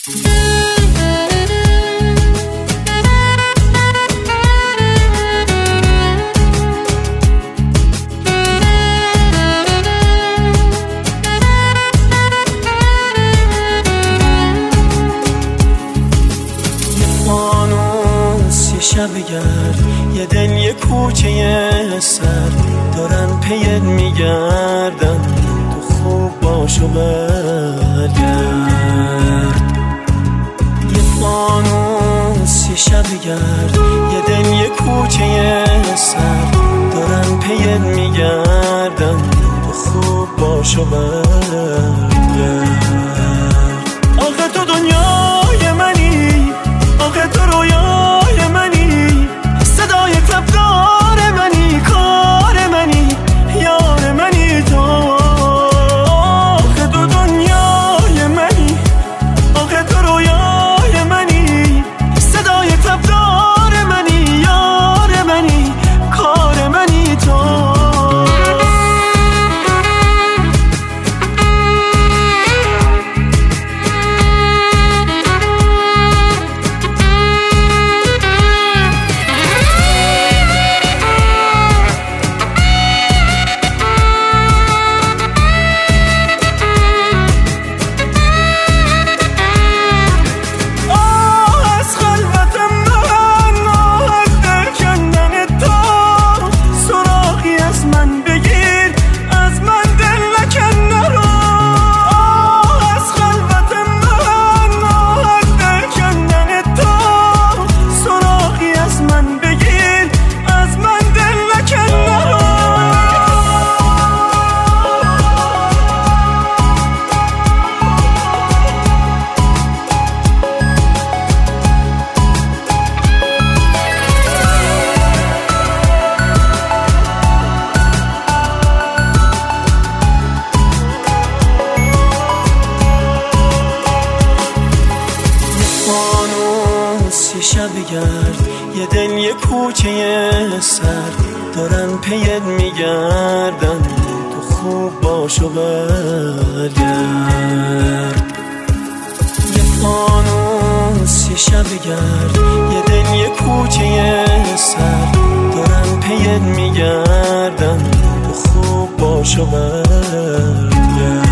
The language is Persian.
شب گرد یه دل یه کوچه سر دارن پیت میگردن، تو خوب باش و برگرد. یه فانوس یه شب گرد یه دل یه کوچه سر دارن پیت میگردن، تو خوب باش و برگرد. آخه تو دنیای منی، آخه تو رویای منی، صدای تبدار منی، کار منی، یار منی تو. آخه تو دنیای منی، آخه تو رویای منی، صدای تبدار منی، یار منی، کار منی تو. شب گرد یه دل یه کوچه سر دارن پیت میگردن، تو خوب باش و برگرد. یه فانوس یه شب گرد یه دل یه کوچه سر دارن پیت میگردن، تو خوب باش و برگرد.